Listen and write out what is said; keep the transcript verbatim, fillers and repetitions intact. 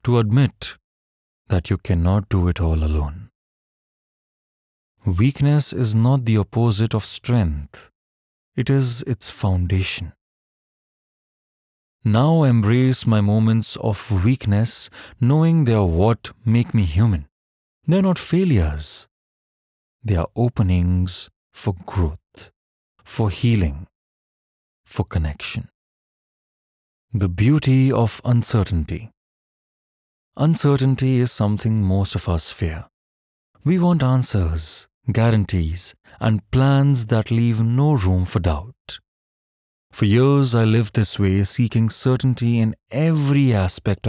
to admit that you cannot do it all alone. Weakness is not the opposite of strength, it is its foundation. Now embrace my moments of weakness, knowing they are what make me human. They are not failures. They are openings for growth, for healing, for connection. The beauty of uncertainty. Uncertainty is something most of us fear. We want answers, guarantees, and plans that leave no room for doubt. For years, I lived this way, seeking certainty in every aspect